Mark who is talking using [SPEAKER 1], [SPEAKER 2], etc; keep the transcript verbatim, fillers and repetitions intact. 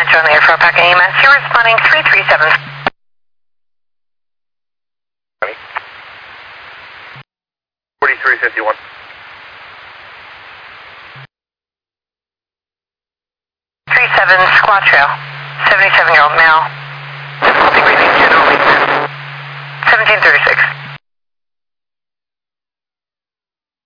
[SPEAKER 1] on the air for Alpaca E M S. You're responding three three seven.
[SPEAKER 2] forty-three fifty-one.
[SPEAKER 1] three seven Squat Trail. seventy-seven-year-old male. seventeen thirty-six.